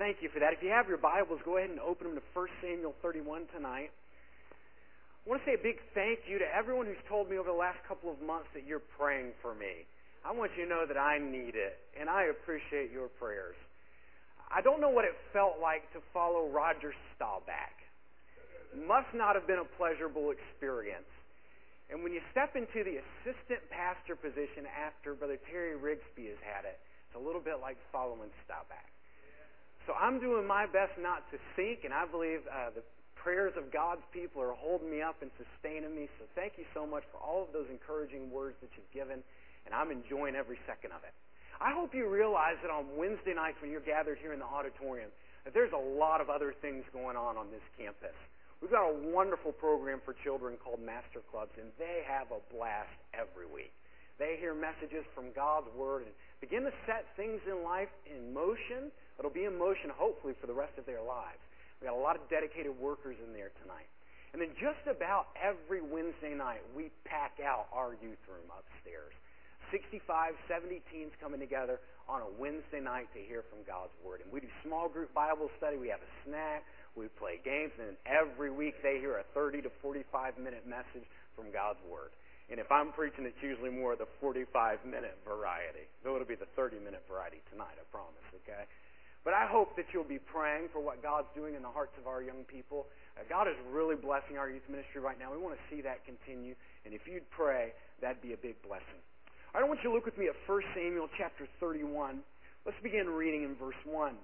Thank you for that. If you have your Bibles, go ahead and open them to 1 Samuel 31 tonight. I want to say a big thank you to everyone who's told me over the last couple of months that you're praying for me. I want you to know that I need it, and I appreciate your prayers. I don't know what it felt like to follow Roger Staubach. Must not have been a pleasurable experience. And when you step into the assistant pastor position after Brother Terry Rigsby has had it, it's a little bit like following Staubach. So I'm doing my best not to sink, and I believe the prayers of God's people are holding me up and sustaining me. So thank you so much for all of those encouraging words that you've given, and I'm enjoying every second of it. I hope you realize that on Wednesday nights when you're gathered here in the auditorium, that there's a lot of other things going on this campus. We've got a wonderful program for children called Master Clubs, and they have a blast every week. They hear messages from God's Word and begin to set things in life in motion. It'll be in motion, hopefully, for the rest of their lives. We've got a lot of dedicated workers in there tonight. And then just about every Wednesday night, we pack out our youth room upstairs. 65, 70 teens coming together on a Wednesday night to hear from God's Word. And we do small group Bible study. We have a snack. We play games. And every week they hear a 30 to 45-minute message from God's Word. And if I'm preaching, it's usually more of the 45-minute variety. Though it'll be the 30-minute variety tonight, I promise, okay? But I hope that you'll be praying for what God's doing in the hearts of our young people. God is really blessing our youth ministry right now. We want to see that continue. And if you'd pray, that'd be a big blessing. All right, I want you to look with me at 1 Samuel chapter 31. Let's begin reading in verse 1.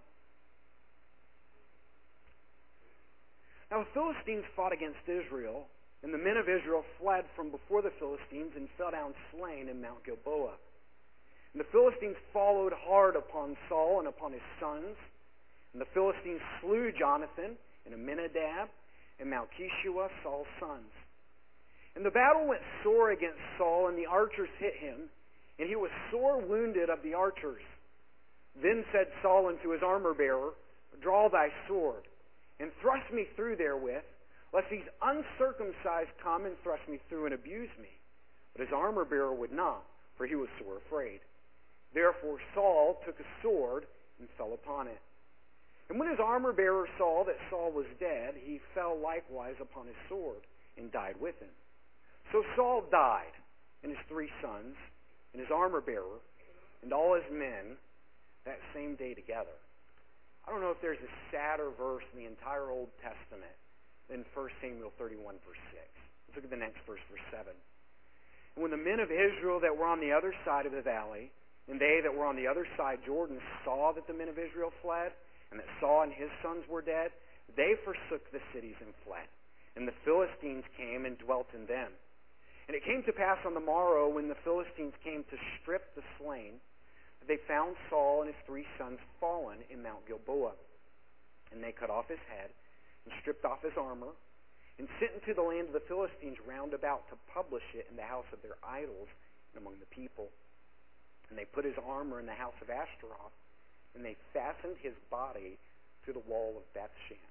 Now the Philistines fought against Israel, and the men of Israel fled from before the Philistines and fell down slain in Mount Gilboa. And the Philistines followed hard upon Saul and upon his sons. And the Philistines slew Jonathan and Aminadab and Malchishua, Saul's sons. And the battle went sore against Saul, and the archers hit him, and he was sore wounded of the archers. Then said Saul unto his armor-bearer, Draw thy sword, and thrust me through therewith, lest these uncircumcised come and thrust me through and abuse me. But his armor-bearer would not, for he was sore afraid. Therefore Saul took a sword and fell upon it. And when his armor-bearer saw that Saul was dead, he fell likewise upon his sword and died with him. So Saul died, and his 3 sons, and his armor-bearer, and all his men, that same day together. I don't know if there's a sadder verse in the entire Old Testament than 1 Samuel 31, verse 6. Let's look at the next verse, verse 7. And when the men of Israel that were on the other side of the valley, and they that were on the other side Jordan, saw that the men of Israel fled, and that Saul and his sons were dead, they forsook the cities and fled. And the Philistines came and dwelt in them. And it came to pass on the morrow, when the Philistines came to strip the slain, that they found Saul and his 3 sons fallen in Mount Gilboa. And they cut off his head, and stripped off his armor, and sent into the land of the Philistines round about to publish it in the house of their idols and among the people. And they put his armor in the house of Ashtaroth, and they fastened his body to the wall of Bethshan.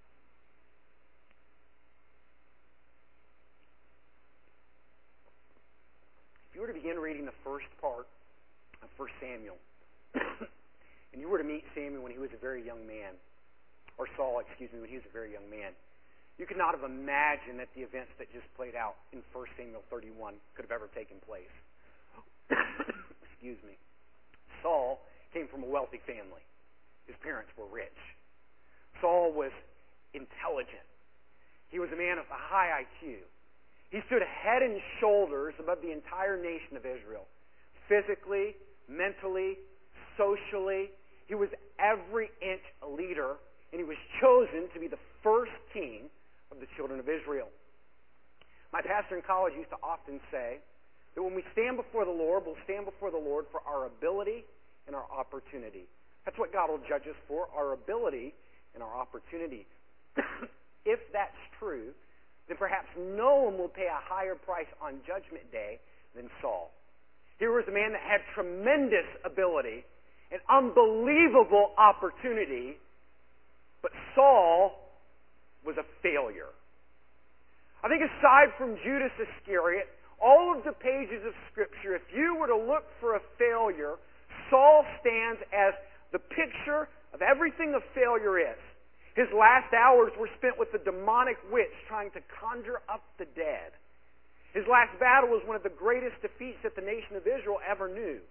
If you were to begin reading the first part of 1 Samuel, and you were to meet Samuel when he was a very young man, or Saul, when he was a very young man, you could not have imagined that the events that just played out in 1 Samuel 31 could have ever taken place. Excuse me. Saul came from a wealthy family. His parents were rich. Saul was intelligent. He was a man of a high IQ. He stood head and shoulders above the entire nation of Israel. Physically, mentally, socially, he was every inch a leader, and he was chosen to be the first king of the children of Israel. My pastor in college used to often say that when we stand before the Lord, we'll stand before the Lord for our ability and our opportunity. That's what God will judge us for, our ability and our opportunity. If that's true, then perhaps no one will pay a higher price on Judgment Day than Saul. Here was a man that had tremendous ability and unbelievable opportunity, but Saul was a failure. I think aside from Judas Iscariot, all of the pages of Scripture, if you were to look for a failure, Saul stands as the picture of everything a failure is. His last hours were spent with the demonic witch trying to conjure up the dead. His last battle was one of the greatest defeats that the nation of Israel ever knew.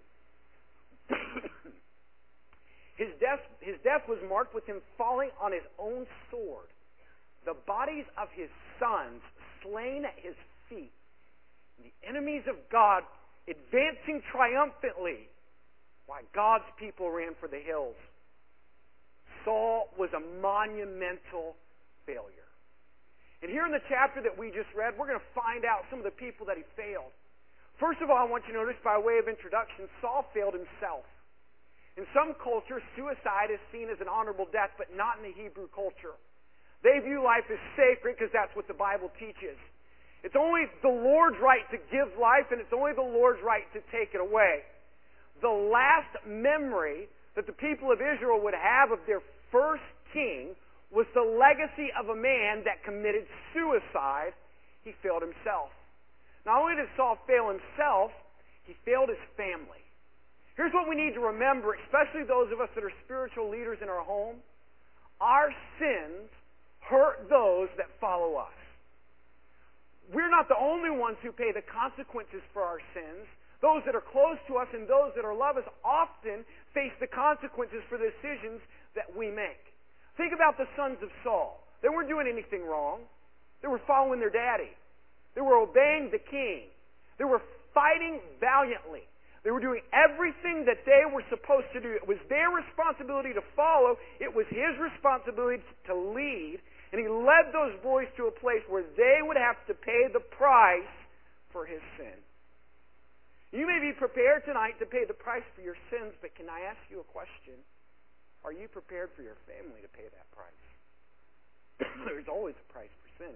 His death was marked with him falling on his own sword. The bodies of his sons slain at his feet. The enemies of God advancing triumphantly while God's people ran for the hills. Saul was a monumental failure. And here in the chapter that we just read, we're going to find out some of the people that he failed. First of all, I want you to notice by way of introduction, Saul failed himself. In some cultures, suicide is seen as an honorable death, but not in the Hebrew culture. They view life as sacred because that's what the Bible teaches. It's only the Lord's right to give life, and it's only the Lord's right to take it away. The last memory that the people of Israel would have of their first king was the legacy of a man that committed suicide. He failed himself. Not only did Saul fail himself, he failed his family. Here's what we need to remember, especially those of us that are spiritual leaders in our home. Our sins hurt those that follow us. We're not the only ones who pay the consequences for our sins. Those that are close to us and those that are love us often face the consequences for the decisions that we make. Think about the sons of Saul. They weren't doing anything wrong. They were following their daddy. They were obeying the king. They were fighting valiantly. They were doing everything that they were supposed to do. It was their responsibility to follow. It was his responsibility to lead. And he led those boys to a place where they would have to pay the price for his sin. You may be prepared tonight to pay the price for your sins, but can I ask you a question? Are you prepared for your family to pay that price? There's always a price for sin.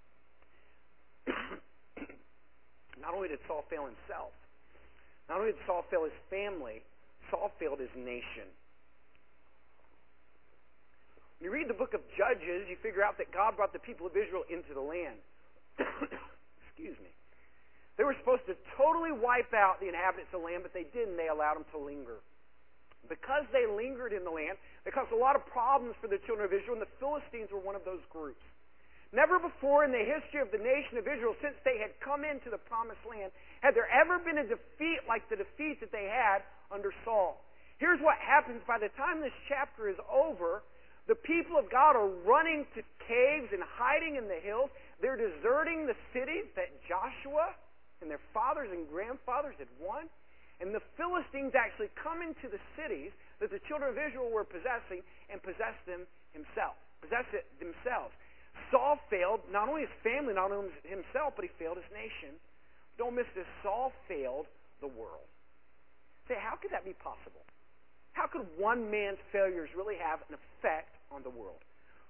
Not only did Saul fail himself, not only did Saul fail his family, Saul failed his nation. When you read the book of Judges, you figure out that God brought the people of Israel into the land. Excuse me. They were supposed to totally wipe out the inhabitants of the land, but they didn't. They allowed them to linger. Because they lingered in the land, they caused a lot of problems for the children of Israel, and the Philistines were one of those groups. Never before in the history of the nation of Israel, since they had come into the promised land, had there ever been a defeat like the defeat that they had under Saul. Here's what happens. By the time this chapter is over, the people of God are running to caves and hiding in the hills. They're deserting the cities that Joshua and their fathers and grandfathers had won. And the Philistines actually come into the cities that the children of Israel were possessing and possess them themselves. Saul failed not only his family, not only himself, but he failed his nation. Don't miss this. Saul failed the world. Say, how could that be possible? How could one man's failures really have an effect on the world?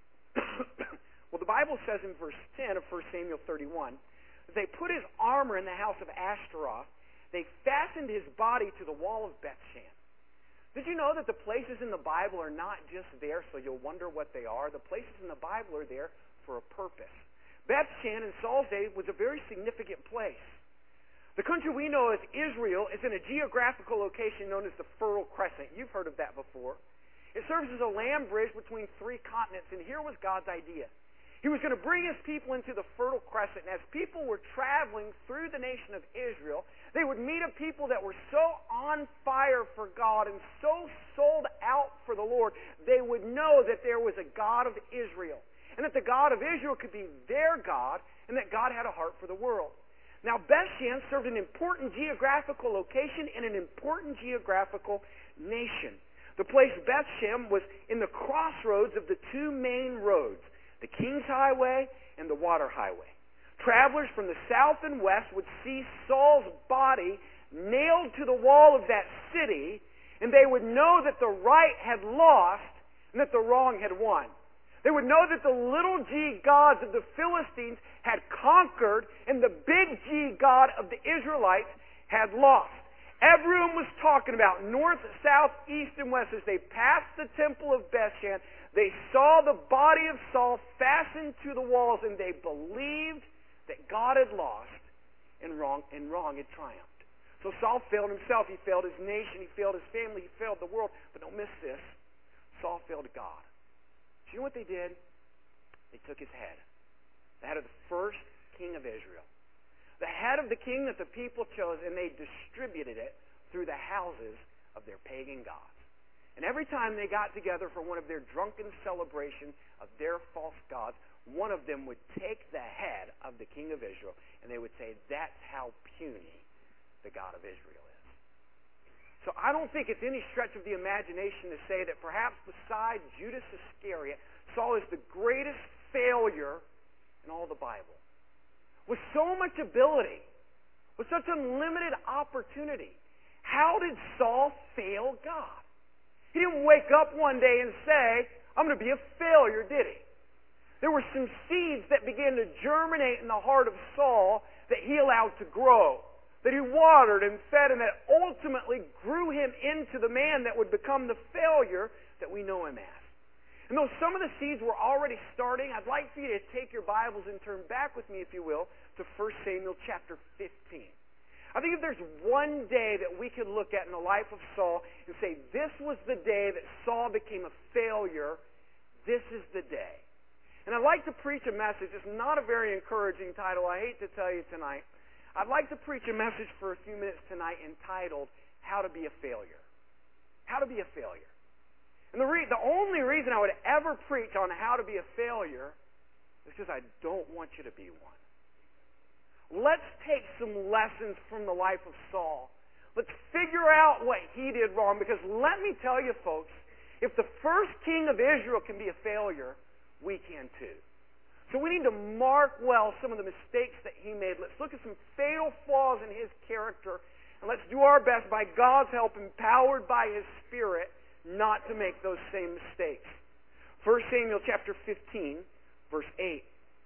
Well, the Bible says in verse 10 of 1 Samuel 31, they put his armor in the house of Ashtaroth. They fastened his body to the wall of Bethshan. Did you know that the places in the Bible are not just there so you'll wonder what they are? The places in the Bible are there for a purpose. Bethshan in Saul's day was a very significant place. The country we know as Israel is in a geographical location known as the Fertile Crescent. You've heard of that before. It serves as a land bridge between three continents, and here was God's idea. He was going to bring his people into the Fertile Crescent, and as people were traveling through the nation of Israel, they would meet a people that were so on fire for God and so sold out for the Lord, they would know that there was a God of Israel, and that the God of Israel could be their God, and that God had a heart for the world. Now, Bethshan served an important geographical location in an important geographical nation. The place Bethshan was in the crossroads of the two main roads, the King's Highway and the Water Highway. Travelers from the south and west would see Saul's body nailed to the wall of that city, and they would know that the right had lost and that the wrong had won. They would know that the little g gods of the Philistines had conquered and the big G God of the Israelites had lost. Everyone was talking about north, south, east, and west. As they passed the temple of Bethshan, they saw the body of Saul fastened to the walls, and they believed that God had lost and wrong had triumphed. So Saul failed himself. He failed his nation. He failed his family. He failed the world. But don't miss this. Saul failed God? Do you know what they did? They took his head. The head of the first king of Israel. The head of the king that the people chose, and they distributed it through the houses of their pagan gods. And every time they got together for one of their drunken celebrations of their false gods, one of them would take the head of the king of Israel, and they would say, that's how puny the God of Israel is. So I don't think it's any stretch of the imagination to say that perhaps besides Judas Iscariot, Saul is the greatest failure in all the Bible. With so much ability, with such unlimited opportunity, how did Saul fail God? He didn't wake up one day and say, I'm going to be a failure, did he? There were some seeds that began to germinate in the heart of Saul that he allowed to grow, that he watered and fed, and that ultimately grew him into the man that would become the failure that we know him as. And though some of the seeds were already starting, I'd like for you to take your Bibles and turn back with me, if you will, to 1 Samuel chapter 15. I think if there's one day that we could look at in the life of Saul and say, this was the day that Saul became a failure, this is the day. And I'd like to preach a message. It's not a very encouraging title, I hate to tell you tonight. I'd like to preach a message for a few minutes tonight entitled, How to Be a Failure. How to be a failure. And the only reason I would ever preach on how to be a failure is because I don't want you to be one. Let's take some lessons from the life of Saul. Let's figure out what he did wrong, because let me tell you, folks, if the first king of Israel can be a failure, we can too. So we need to mark well some of the mistakes that he made. Let's look at some fatal flaws in his character, and let's do our best by God's help, empowered by his Spirit, not to make those same mistakes. 1 Samuel chapter 15, verse 8.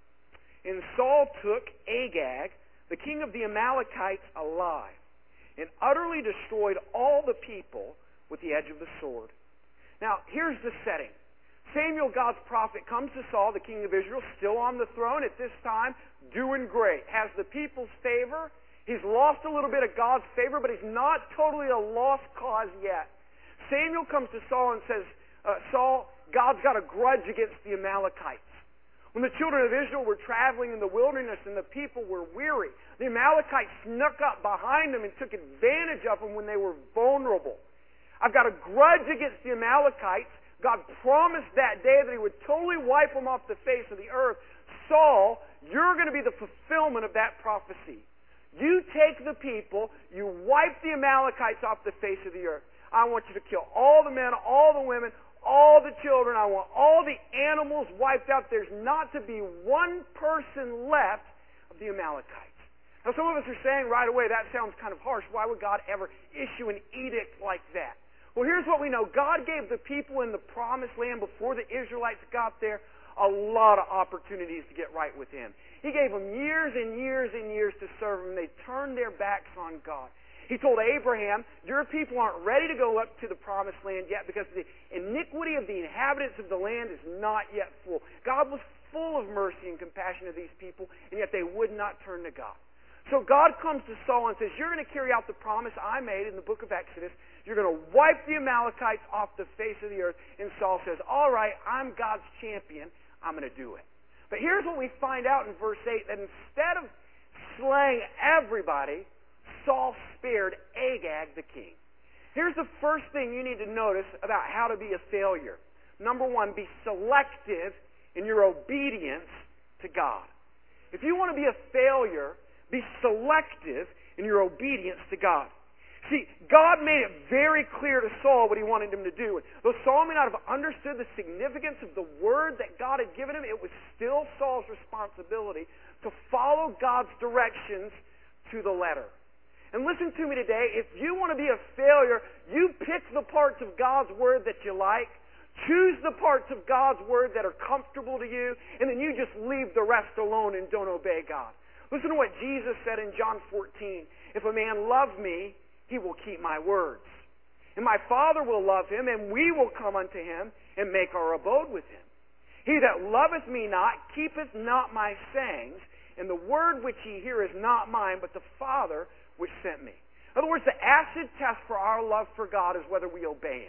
And Saul took Agag, the king of the Amalekites, alive, and utterly destroyed all the people with the edge of the sword. Now, here's the setting. Samuel, God's prophet, comes to Saul, the king of Israel, still on the throne at this time, doing great, has the people's favor. He's lost a little bit of God's favor, but he's not totally a lost cause yet. Samuel comes to Saul and says, Saul, God's got a grudge against the Amalekites. When the children of Israel were traveling in the wilderness and the people were weary, the Amalekites snuck up behind them and took advantage of them when they were vulnerable. I've got a grudge against the Amalekites. God promised that day that he would totally wipe them off the face of the earth. Saul, you're going to be the fulfillment of that prophecy. You take the people, you wipe the Amalekites off the face of the earth. I want you to kill all the men, all the women, all the children. I want all the animals wiped out. There's not to be one person left of the Amalekites. Now, some of us are saying right away, that sounds kind of harsh. Why would God ever issue an edict like that? Well, here's what we know. God gave the people in the promised land before the Israelites got there a lot of opportunities to get right with him. He gave them years and years and years to serve him. They turned their backs on God. He told Abraham, your people aren't ready to go up to the promised land yet because the iniquity of the inhabitants of the land is not yet full. God was full of mercy and compassion to these people, and yet they would not turn to God. So God comes to Saul and says, you're going to carry out the promise I made in the book of Exodus. You're going to wipe the Amalekites off the face of the earth. And Saul says, all right, I'm God's champion. I'm going to do it. But here's what we find out in verse 8, that instead of slaying everybody, Saul spared Agag the king. Here's the first thing you need to notice about how to be a failure. Number one, be selective in your obedience to God. If you want to be a failure, be selective in your obedience to God. See, God made it very clear to Saul what he wanted him to do. Though Saul may not have understood the significance of the word that God had given him, it was still Saul's responsibility to follow God's directions to the letter. And listen to me today, if you want to be a failure, you pick the parts of God's Word that you like, choose the parts of God's Word that are comfortable to you, and then you just leave the rest alone and don't obey God. Listen to what Jesus said in John 14. If a man loves me, he will keep my words. And my Father will love him, and we will come unto him and make our abode with him. He that loveth me not keepeth not my sayings, and the word which ye hear is not mine, but the Father which sent me. In other words, the acid test for our love for God is whether we obey him.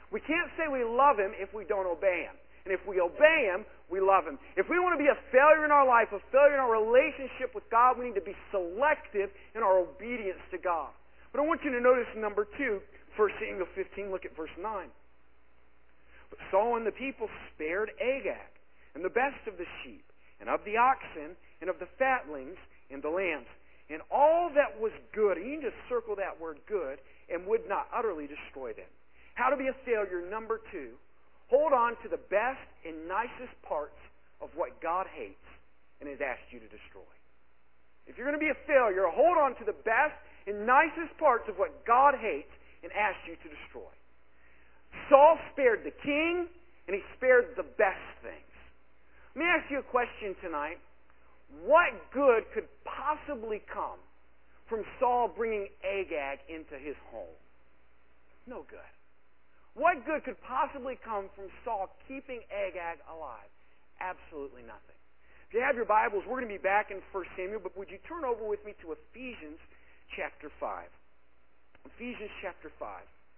We can't say we love Him if we don't obey Him. And if we obey Him, we love Him. If we want to be a failure in our life, a failure in our relationship with God, we need to be selective in our obedience to God. But I want you to notice number 2, 1 Samuel 15, look at verse 9. But Saul and the people spared Agag, and the best of the sheep, and of the oxen, and of the fatlings, and the lambs, and all that was good. And you can just circle that word good, and would not utterly destroy them. How to be a failure, number 2. Hold on to the best and nicest parts of what God hates and has asked you to destroy. If you're going to be a failure, hold on to the best and nicest parts of what God hates and asked you to destroy. Saul spared the king, and he spared the best things. Let me ask you a question tonight. What good could possibly come from Saul bringing Agag into his home? No good. What good could possibly come from Saul keeping Agag alive? Absolutely nothing. If you have your Bibles, we're going to be back in 1 Samuel, but would you turn over with me to Ephesians chapter 5. Ephesians chapter 5.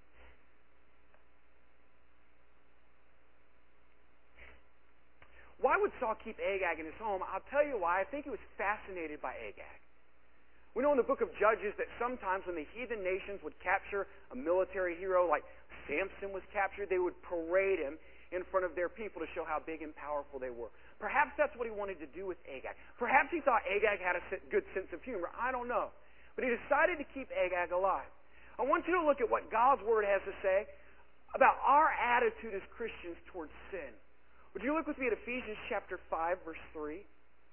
Why would Saul keep Agag in his home? I'll tell you why. I think he was fascinated by Agag. We know in the book of Judges that sometimes when the heathen nations would capture a military hero like Samson was captured, they would parade him in front of their people to show how big and powerful they were. Perhaps that's what he wanted to do with Agag. Perhaps he thought Agag had a good sense of humor. I don't know. But he decided to keep Agag alive. I want you to look at what God's Word has to say about our attitude as Christians towards sin. Would you look with me at Ephesians chapter 5, verse 3?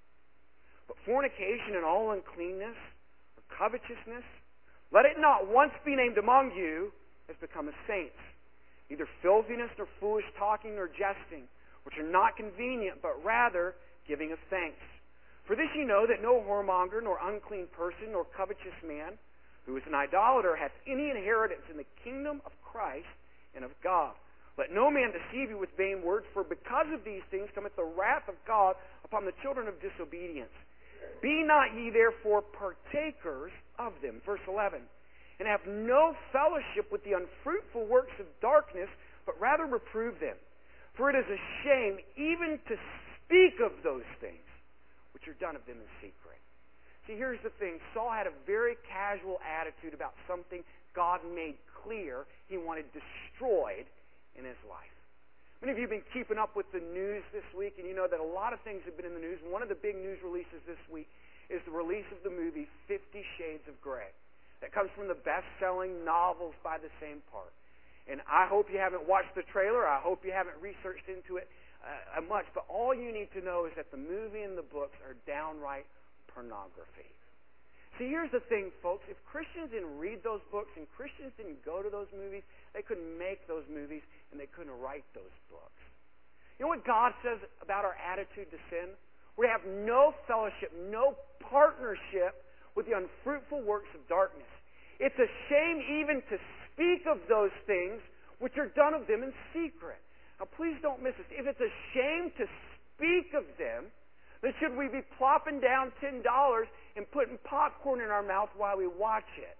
But fornication and all uncleanness, or covetousness, let it not once be named among you as become as saints, neither filthiness, nor foolish talking, nor jesting, which are not convenient, but rather giving of thanks. For this you know, that no whoremonger, nor unclean person, nor covetous man, who is an idolater, hath any inheritance in the kingdom of Christ and of God. Let no man deceive you with vain words, for because of these things cometh the wrath of God upon the children of disobedience. Be not ye therefore partakers of them. Verse 11. And have no fellowship with the unfruitful works of darkness, but rather reprove them. For it is a shame even to speak of those things which are done of them in secret. See, here's the thing. Saul had a very casual attitude about something God made clear He wanted destroyed in his life. Many of you have been keeping up with the news this week, and you know that a lot of things have been in the news. One of the big news releases this week is the release of the movie 50 Shades of Grey. That comes from the best-selling novels by the same part. And I hope you haven't watched the trailer. I hope you haven't researched into it much. But all you need to know is that the movie and the books are downright pornography. See, here's the thing, folks. If Christians didn't read those books and Christians didn't go to those movies, they couldn't make those movies and they couldn't write those books. You know what God says about our attitude to sin? We have no fellowship, no partnership with the unfruitful works of darkness. It's a shame even to speak of those things which are done of them in secret. Now please don't miss this. If it's a shame to speak of them, then should we be plopping down $10 and putting popcorn in our mouth while we watch it?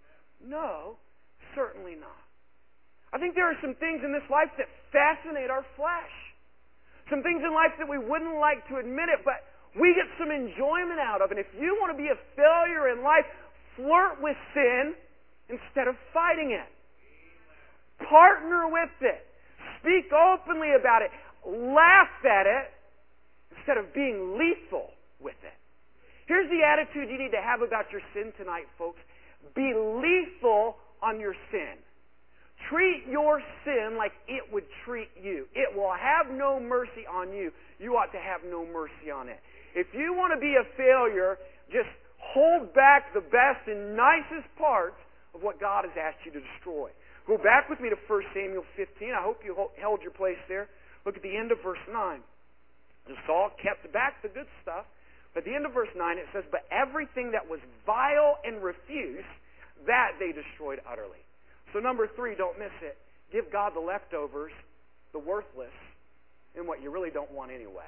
No, certainly not. I think there are some things in this life that fascinate our flesh. Some things in life that we wouldn't like to admit it, but we get some enjoyment out of. And if you want to be a failure in life, flirt with sin instead of fighting it. Partner with it. Speak openly about it. Laugh at it instead of being lethal with it. Here's the attitude you need to have about your sin tonight, folks. Be lethal on your sin. Treat your sin like it would treat you. It will have no mercy on you. You ought to have no mercy on it. If you want to be a failure, just hold back the best and nicest parts of what God has asked you to destroy. Go back with me to 1 Samuel 15. I hope you held your place there. Look at the end of verse 9. And Saul kept back the good stuff. But at the end of verse 9 it says, but everything that was vile and refuse, that they destroyed utterly. So number 3, don't miss it. Give God the leftovers, the worthless, and what you really don't want anyway.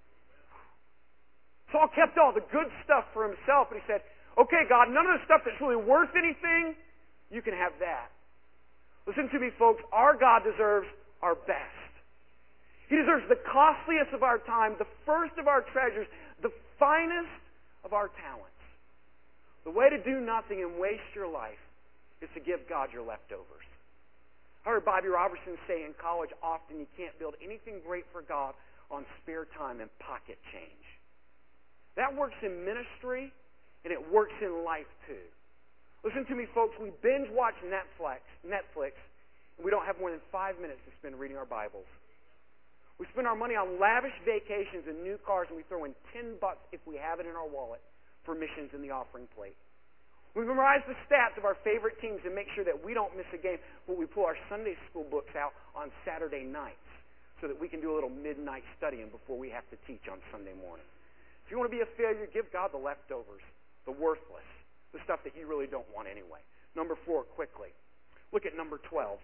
Saul kept all the good stuff for himself, and he said, okay, God, none of the stuff that's really worth anything, you can have that. Listen to me, folks. Our God deserves our best. He deserves the costliest of our time, the first of our treasures, the finest of our talents. The way to do nothing and waste your life is to give God your leftovers. I heard Bobby Robertson say in college often, you can't build anything great for God on spare time and pocket change. That works in ministry, and it works in life too. Listen to me, folks. We binge watch Netflix, and we don't have more than 5 minutes to spend reading our Bibles. We spend our money on lavish vacations and new cars, and we throw in $10 if we have it in our wallet for missions in the offering plate. We memorize the stats of our favorite teams and make sure that we don't miss a game, but we pull our Sunday school books out on Saturday nights so that we can do a little midnight studying before we have to teach on Sunday morning. If you want to be a failure, give God the leftovers, the worthless, the stuff that you really don't want anyway. Number 4, quickly. Look at number 12.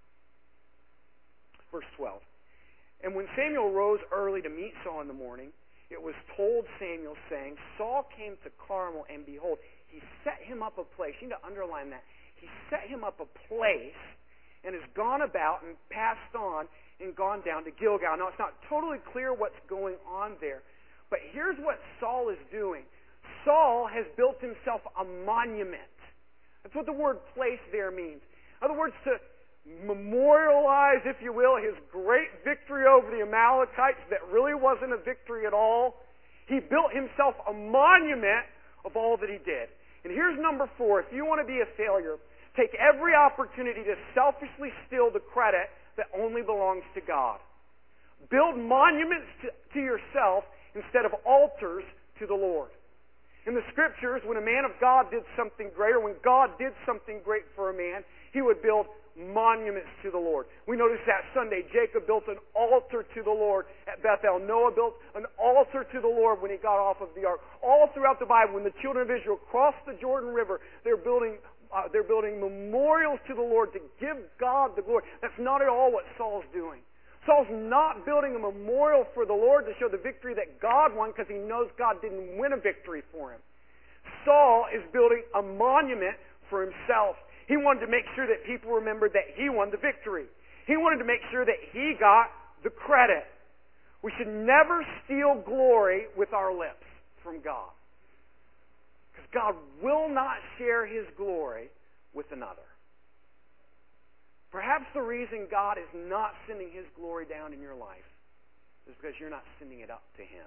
Verse 12. And when Samuel rose early to meet Saul in the morning, it was told Samuel, saying, Saul came to Carmel, and behold, he set him up a place. You need to underline that. He set him up a place and has gone about and passed on and gone down to Gilgal. Now, it's not totally clear what's going on there, but here's what Saul is doing. Saul has built himself a monument. That's what the word place there means. In other words, to memorialize, if you will, his great victory over the Amalekites that really wasn't a victory at all. He built himself a monument of all that he did. And here's number 4. If you want to be a failure, take every opportunity to selfishly steal the credit that only belongs to God. Build monuments to yourself instead of altars to the Lord. In the Scriptures, when a man of God did something great, or when God did something great for a man, he would build monuments to the Lord. We noticed that Sunday, Jacob built an altar to the Lord at Bethel. Noah built an altar to the Lord when he got off of the ark. All throughout the Bible, when the children of Israel crossed the Jordan River, they're building memorials to the Lord to give God the glory. That's not at all what Saul's doing. Saul's not building a memorial for the Lord to show the victory that God won because he knows God didn't win a victory for him. Saul is building a monument for himself. He wanted to make sure that people remembered that he won the victory. He wanted to make sure that he got the credit. We should never steal glory with our lips from God. Because God will not share His glory with another. Perhaps the reason God is not sending His glory down in your life is because you're not sending it up to Him.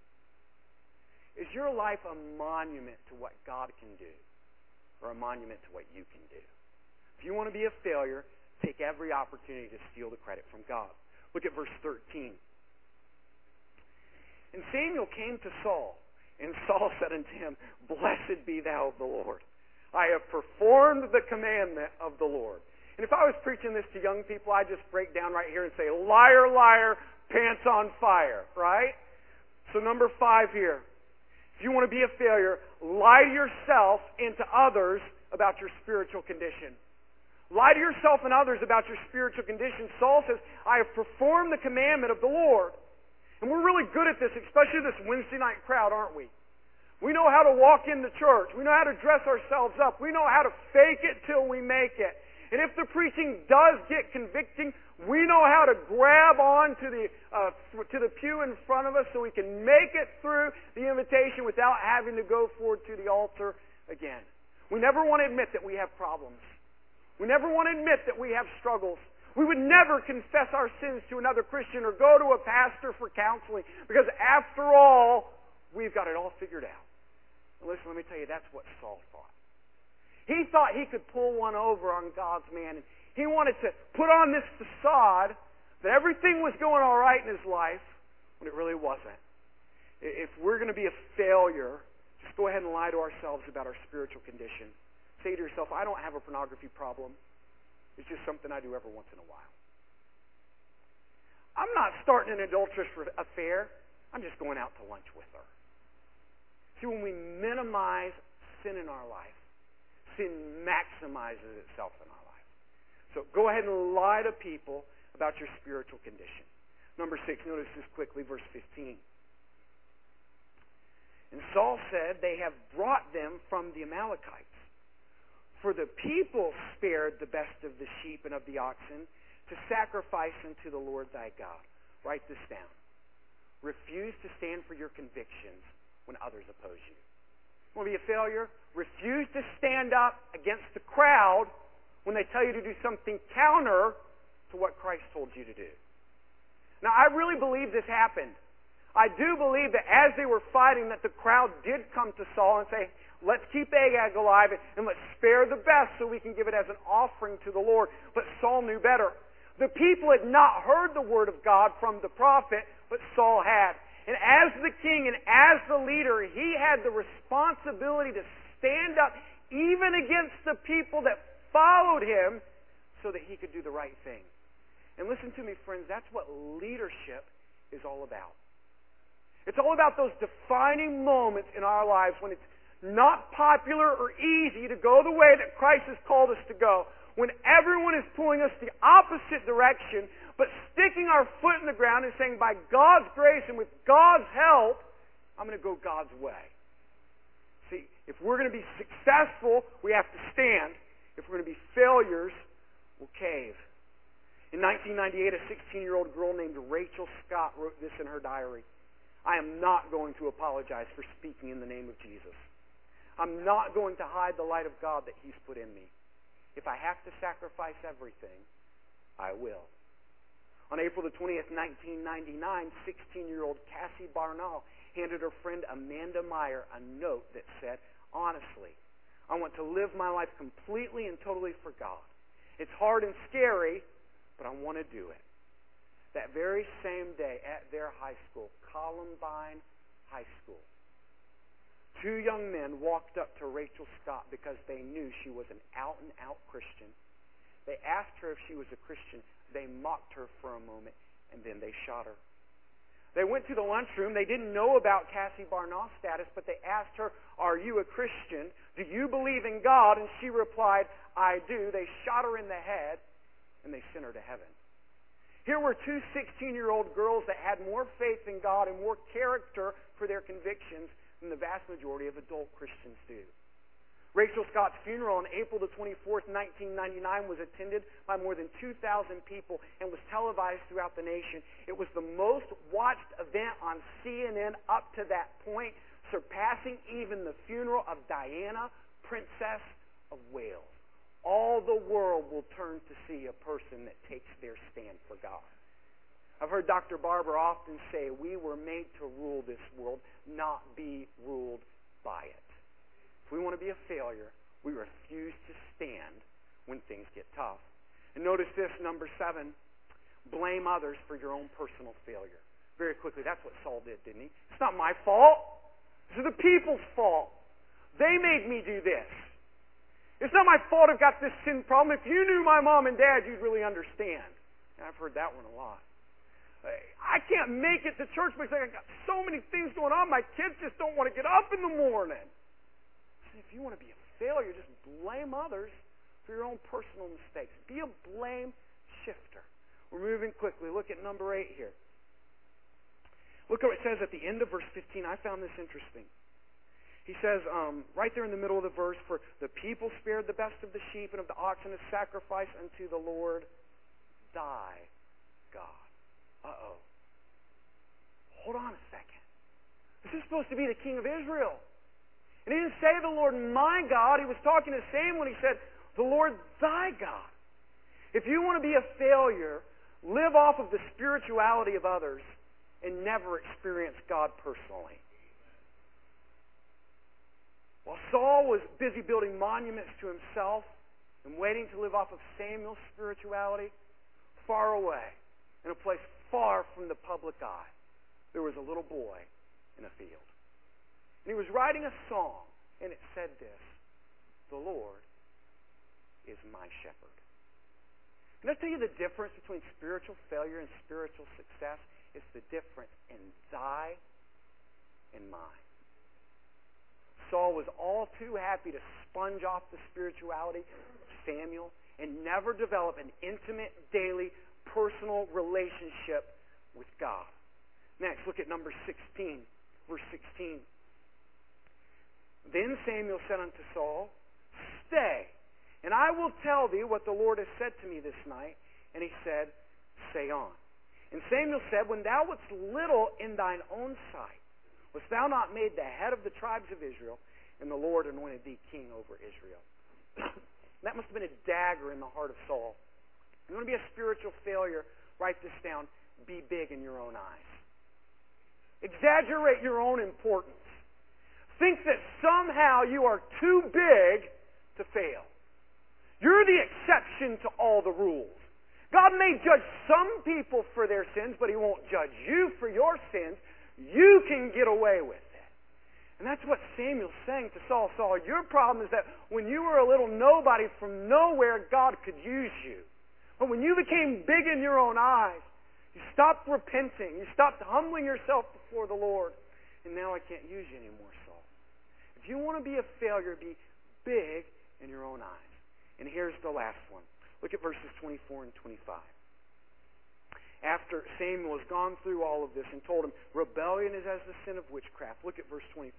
Is your life a monument to what God can do, or a monument to what you can do? If you want to be a failure, take every opportunity to steal the credit from God. Look at verse 13. And Samuel came to Saul, and Saul said unto him, Blessed be thou of the Lord. I have performed the commandment of the Lord. And if I was preaching this to young people, I'd just break down right here and say, liar, liar, pants on fire, right? So number 5 here. If you want to be a failure, lie to yourself and to others about your spiritual condition. Lie to yourself and others about your spiritual condition. Saul says, I have performed the commandment of the Lord. And we're really good at this, especially this Wednesday night crowd, aren't we? We know how to walk into church. We know how to dress ourselves up. We know how to fake it till we make it. And if the preaching does get convicting, we know how to grab on to the pew in front of us so we can make it through the invitation without having to go forward to the altar again. We never want to admit that we have problems. We never want to admit that we have struggles. We would never confess our sins to another Christian or go to a pastor for counseling because after all, we've got it all figured out. And listen, let me tell you, that's what Saul thought. He thought he could pull one over on God's man. And he wanted to put on this facade that everything was going all right in his life when it really wasn't. If we're going to be a failure, just go ahead and lie to ourselves about our spiritual condition. Say to yourself, I don't have a pornography problem. It's just something I do every once in a while. I'm not starting an adulterous affair. I'm just going out to lunch with her. See, when we minimize sin in our life, sin maximizes itself in our life. So go ahead and lie to people about your spiritual condition. Number 6, notice this quickly, verse 15. And Saul said, They have brought them from the Amalekites. For the people spared the best of the sheep and of the oxen to sacrifice unto the Lord thy God. Write this down. Refuse to stand for your convictions when others oppose you. Want to be a failure? Refuse to stand up against the crowd when they tell you to do something counter to what Christ told you to do. Now, I really believe this happened. I do believe that as they were fighting, that the crowd did come to Saul and say, let's keep Agag alive and let's spare the best so we can give it as an offering to the Lord. But Saul knew better. The people had not heard the word of God from the prophet, but Saul had. And as the king and as the leader, he had the responsibility to stand up even against the people that followed him so that he could do the right thing. And listen to me, friends, that's what leadership is all about. It's all about those defining moments in our lives when it's not popular or easy to go the way that Christ has called us to go. When everyone is pulling us the opposite direction, but sticking our foot in the ground and saying, by God's grace and with God's help, I'm going to go God's way. See, if we're going to be successful, we have to stand. If we're going to be failures, we'll cave. In 1998, a 16-year-old girl named Rachel Scott wrote this in her diary. I am not going to apologize for speaking in the name of Jesus. I'm not going to hide the light of God that He's put in me. If I have to sacrifice everything, I will. On April the 20th, 1999, 16-year-old Cassie Barnall handed her friend Amanda Meyer a note that said, honestly, I want to live my life completely and totally for God. It's hard and scary, but I want to do it. That very same day at their high school, Columbine High School, two young men walked up to Rachel Scott because they knew she was an out-and-out Christian. They asked her if she was a Christian. They mocked her for a moment, and then they shot her. They went to the lunchroom. They didn't know about Cassie Barnall's status, but they asked her, are you a Christian? Do you believe in God? And she replied, I do. They shot her in the head, and they sent her to heaven. Here were two 16-year-old girls that had more faith in God and more character for their convictions than the vast majority of adult Christians do. Rachel Scott's funeral on April the 24th, 1999 was attended by more than 2,000 people and was televised throughout the nation. It was the most watched event on CNN up to that point, surpassing even the funeral of Diana, Princess of Wales. All the world will turn to see a person that takes their stand for God. I've heard Dr. Barber often say, we were made to rule this world, not be ruled by it. If we want to be a failure, we refuse to stand when things get tough. And notice this, number 7, blame others for your own personal failure. Very quickly, that's what Saul did, didn't he? It's not my fault. This is the people's fault. They made me do this. It's not my fault I've got this sin problem. If you knew my mom and dad, you'd really understand. And I've heard that one a lot. I can't make it to church because I've got so many things going on. My kids just don't want to get up in the morning. If you want to be a failure, just blame others for your own personal mistakes. Be a blame shifter. We're moving quickly. Look at number 8 here. Look what it says at the end of verse 15. I found this interesting. He says, right there in the middle of the verse, for the people spared the best of the sheep and of the oxen as sacrifice unto the Lord thy God. Uh-oh. Hold on a second. This is supposed to be the king of Israel. And he didn't say the Lord my God. He was talking the same when he said the Lord thy God. If you want to be a failure, live off of the spirituality of others and never experience God personally. While Saul was busy building monuments to himself and waiting to live off of Samuel's spirituality, far away, in a place far from the public eye, there was a little boy in a field. And he was writing a song, and it said this, the Lord is my shepherd. Can I tell you the difference between spiritual failure and spiritual success? It's the difference in thy and mine. Saul was all too happy to sponge off the spirituality of Samuel and never develop an intimate, daily, personal relationship with God. Next, look at number 16, verse 16. Then Samuel said unto Saul, stay, And I will tell thee what the Lord has said to me this night. And he said, Say on. And Samuel said, When thou wast little in thine own sight, wast thou not made the head of the tribes of Israel? And the Lord anointed thee king over Israel. That must have been a dagger in the heart of Saul. You want to be a spiritual failure? Write this down. Be big in your own eyes. Exaggerate your own importance. Think that somehow you are too big to fail. You're the exception to all the rules. God may judge some people for their sins, but He won't judge you for your sins. You can get away with it. And that's what Samuel's saying to Saul. Saul, your problem is that when you were a little nobody from nowhere, God could use you. But when you became big in your own eyes, you stopped repenting. You stopped humbling yourself before the Lord. And now I can't use you anymore, Saul. If you want to be a failure, be big in your own eyes. And here's the last one. Look at verses 24 and 25. After Samuel has gone through all of this and told him, rebellion is as the sin of witchcraft. Look at verse 24.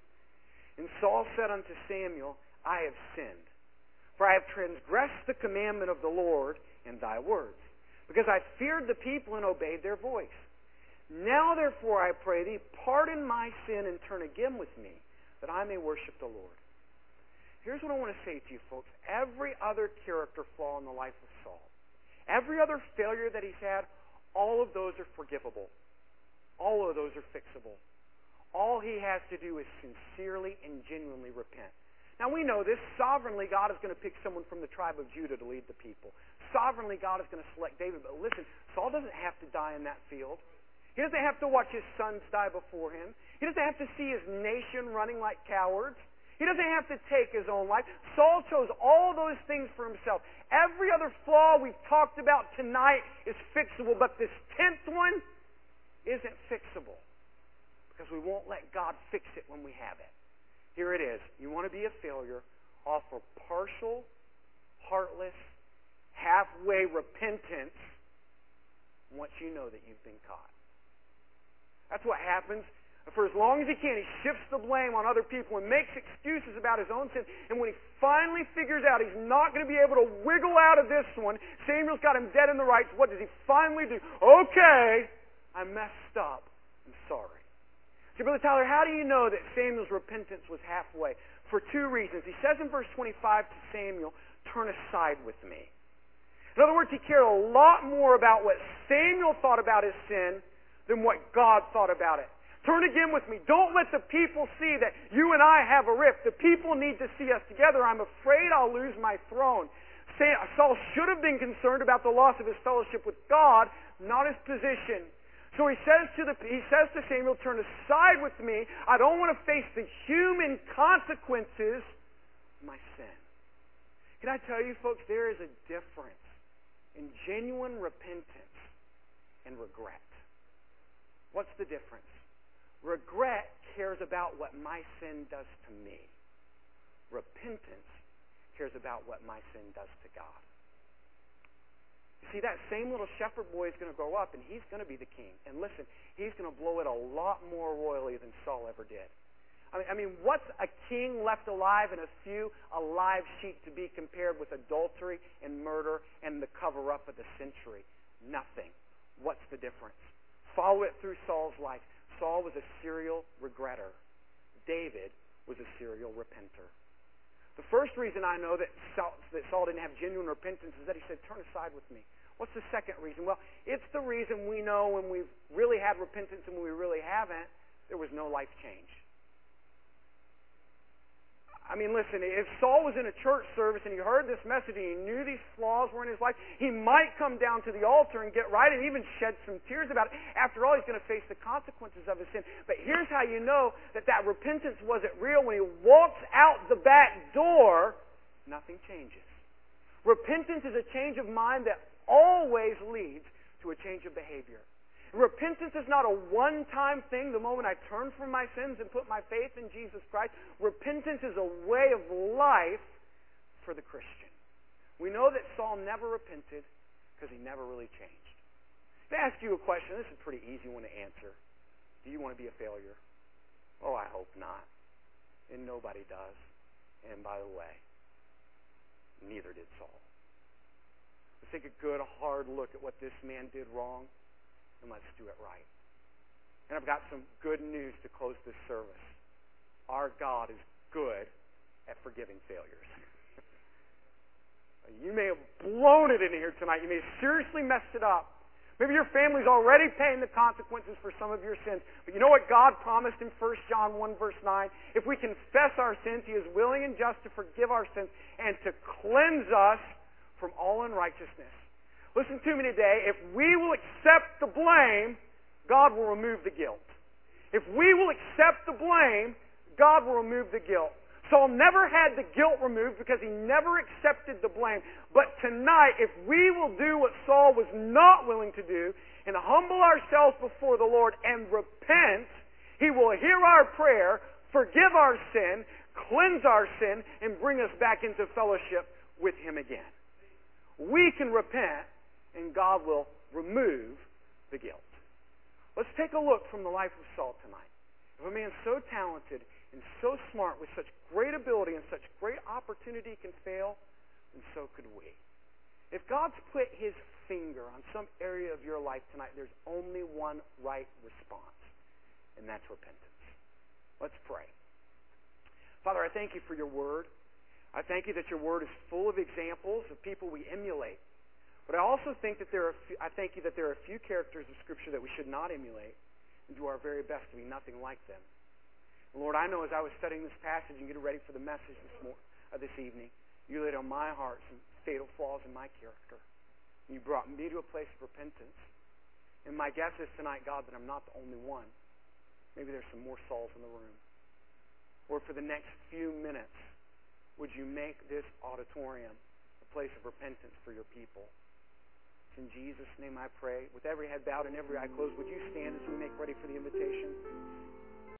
And Saul said unto Samuel, I have sinned, for I have transgressed the commandment of the Lord and thy words, because I feared the people and obeyed their voice. Now therefore, I pray thee, pardon my sin and turn again with me, that I may worship the Lord. Here's what I want to say to you, folks. Every other character flaw in the life of Saul, every other failure that he's had, all of those are forgivable. All of those are fixable. All he has to do is sincerely and genuinely repent. Now we know this. Sovereignly, God is going to pick someone from the tribe of Judah to lead the people. Sovereignly, God is going to select David. But listen, Saul doesn't have to die in that field. He doesn't have to watch his sons die before him. He doesn't have to see his nation running like cowards. He doesn't have to take his own life. Saul chose all those things for himself. Every other flaw we've talked about tonight is fixable, but this 10th one isn't fixable because we won't let God fix it when we have it. Here it is. You want to be a failure? Offer partial, heartless, halfway repentance once you know that you've been caught. That's what happens. For as long as he can, he shifts the blame on other people and makes excuses about his own sin. And when he finally figures out he's not going to be able to wiggle out of this one, Samuel's got him dead in the rights. What does he finally do? Okay, I messed up. I'm sorry. So, Brother Tyler, how do you know that Samuel's repentance was halfway? For two reasons. He says in verse 25 to Samuel, turn aside with me. In other words, he cared a lot more about what Samuel thought about his sin than what God thought about it. Turn again with me. Don't let the people see that you and I have a rift. The people need to see us together. I'm afraid I'll lose my throne. Saul should have been concerned about the loss of his fellowship with God, not his position. So he says to Samuel, turn aside with me. I don't want to face the human consequences of my sin. Can I tell you, folks, there is a difference in genuine repentance and regret. What's the difference? Regret cares about what my sin does to me. Repentance cares about what my sin does to God. You see, that same little shepherd boy is going to grow up, and he's going to be the king. And listen, he's going to blow it a lot more royally than Saul ever did. I mean, what's a king left alive and a few alive sheep to be compared with adultery and murder and the cover-up of the century? Nothing. What's the difference? Follow it through Saul's life. Saul was a serial regretter. David was a serial repenter. The first reason I know that Saul didn't have genuine repentance is that he said, turn aside with me. What's the second reason? Well, it's the reason we know when we've really had repentance and when we really haven't, there was no life change. I mean, listen, if Saul was in a church service and he heard this message and he knew these flaws were in his life, he might come down to the altar and get right and even shed some tears about it. After all, he's going to face the consequences of his sin. But here's how you know that repentance wasn't real. When he walks out the back door, nothing changes. Repentance is a change of mind that always leads to a change of behavior. Repentance is not a one-time thing the moment I turn from my sins and put my faith in Jesus Christ. Repentance is a way of life for the Christian. We know that Saul never repented because he never really changed. To ask you a question, this is a pretty easy one to answer. Do you want to be a failure? Oh, I hope not. And nobody does. And by the way, Neither did Saul. Let's take a good, hard look at what this man did wrong, and let's do it right. And I've got some good news to close this service. Our God is good at forgiving failures. You may have blown it in here tonight. You may have seriously messed it up. Maybe your family's already paying the consequences for some of your sins. But you know what God promised in 1 John 1 verse 9? If we confess our sins, He is willing and just to forgive our sins and to cleanse us from all unrighteousness. Listen to me today. If we will accept the blame, God will remove the guilt. If we will accept the blame, God will remove the guilt. Saul never had the guilt removed because he never accepted the blame. But tonight, if we will do what Saul was not willing to do and humble ourselves before the Lord and repent, He will hear our prayer, forgive our sin, cleanse our sin, and bring us back into fellowship with Him again. We can repent, and God will remove the guilt. Let's take a look from the life of Saul tonight. If a man so talented and so smart with such great ability and such great opportunity can fail, then so could we. If God's put His finger on some area of your life tonight, there's only one right response, and that's repentance. Let's pray. Father, I thank You for Your Word. I thank You that Your Word is full of examples of people we emulate. But I also think that I thank You that there are a few characters of Scripture that we should not emulate and do our very best to be nothing like them. Lord, I know as I was studying this passage and getting ready for the message this evening, You laid on my heart some fatal flaws in my character. You brought me to a place of repentance. And my guess is tonight, God, that I'm not the only one. Maybe there's some more Sauls in the room. Lord, for the next few minutes, would You make this auditorium a place of repentance for Your people? It's in Jesus' name I pray. With every head bowed and every eye closed, would you stand as we make ready for the invitation?